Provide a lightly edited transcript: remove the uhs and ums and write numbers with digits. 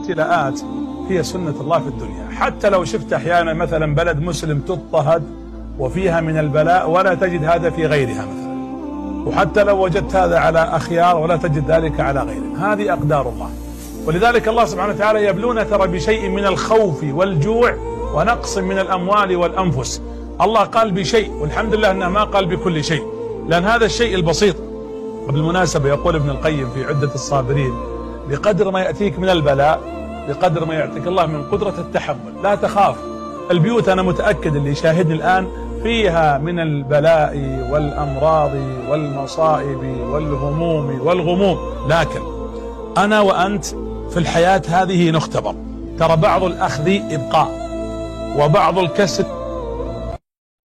الابتلاءات هي سنة الله في الدنيا. حتى لو شفت أحيانا مثلا بلد مسلم تضطهد وفيها من البلاء ولا تجد هذا في غيرها مثلا، وحتى لو وجدت هذا على أخيار ولا تجد ذلك على غيرهم، هذه أقدار الله. ولذلك الله سبحانه وتعالى يبلون ترى بشيء من الخوف والجوع ونقص من الأموال والأنفس. الله قال بشيء، والحمد لله أنه ما قال بكل شيء، لأن هذا الشيء البسيط. وبالمناسبة يقول ابن القيم في عدة الصابرين: بقدر ما يأتيك من البلاء بقدر ما يعطيك الله من قدرة التحمل. لا تخاف. البيوت أنا متأكد اللي يشاهدني الآن فيها من البلاء والأمراض والمصائب والهموم والغموم، لكن أنا وأنت في الحياة هذه نختبر. ترى بعض الأخذ إبقاء وبعض الكسب